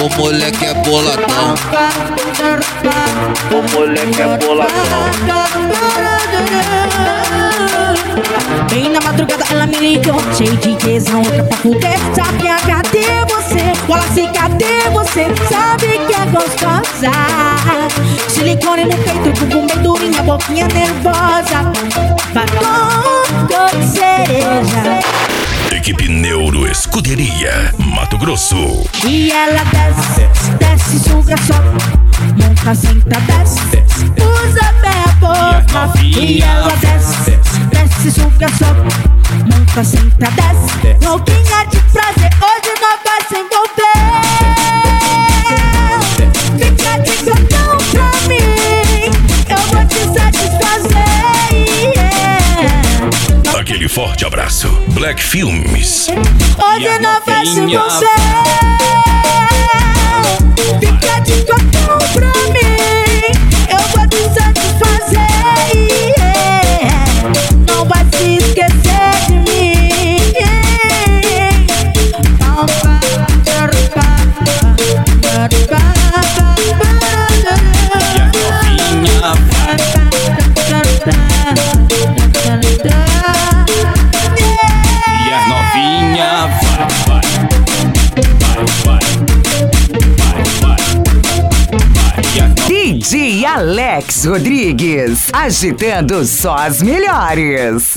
O moleque é boladão. O moleque é boladão. Bem na madrugada ela me ligou, cheio de tesão, louca pra fuder. Sabe cadê você? Fala assim, cadê você? Sabe que é gostosa. Silicone no peito, bumbum bem durinha, boquinha nervosa. Batom cor de cereja. Equipe Neuro Escuderia, Mato Grosso. E ela desce, desce, suga, sobe. Monta, senta, desce, usa bem a boca. E ela desce, desce, suga, sobe. Monta, senta, desce. Louquinha de prazer, hoje nós vai se envolver. Fica de cotão pra mim, eu vou te satisfazer. Aquele forte abraço. Black Filmes. Hoje nós vai se envolver. Fica de cotão pra mim, eu vou te satisfazer. Não vai se esquecer de mim. E a novinha vai. DJ Alex Rodrigues, agitando só as melhores.